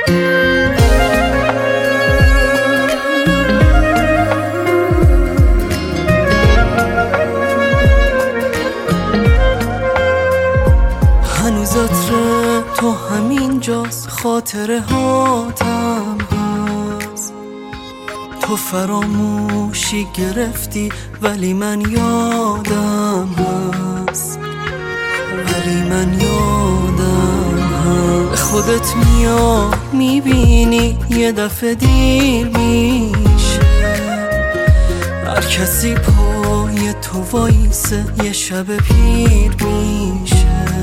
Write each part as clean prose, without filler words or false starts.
هنوز عطر تو همین جاست، خاطره هاتم هست. تو فراموشی گرفتی ولی من یادم هست، ولی من یادم هست. به خودت میاد میبینی یه دفعه دیر میشه، هر کسی پای تو وایسه یه شب پیر میشه،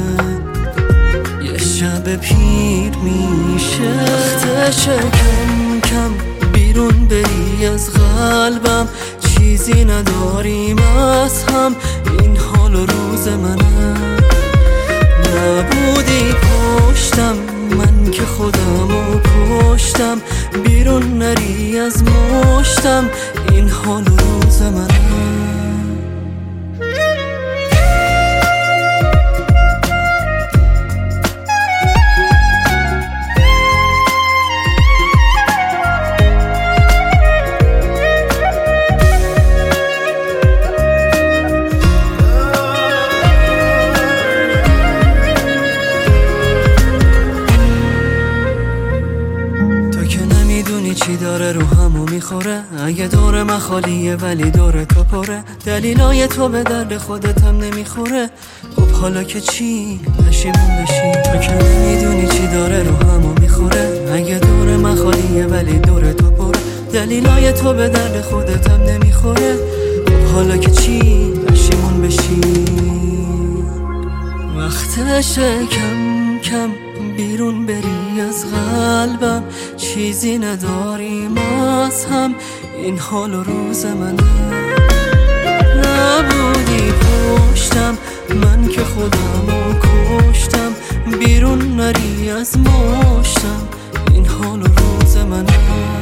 یه شب پیر میشه. وقتشه کم کم بیرون بری از قلبم، چیزی نداریم از هم، این حال و روز منه. نبودی پشتم من که خودمو کشتم، بیرون نری از مشتم، این حال و روز منه. چی داره رو همو میخوره، اگه دور من خالیه ولی دور تو پره، دلیلای تو به درد خودت هم نمیخوره. خب حالا که چی پشیمون بشی، تو که نمیدونی چی داره رو همو میخوره، اگه دور من خالیه ولی دور تو پره، دلیلای تو به درد خودت هم نمیخوره. خب حالا که چی پشیمون بشی. وقتشه کم کم بیرون بری از قلبم، چیزی نداریم از هم، این حال و روز منه. نبودی پشتم من که خودمو کشتم، بیرون نری از مشتم، این حال و روز منه.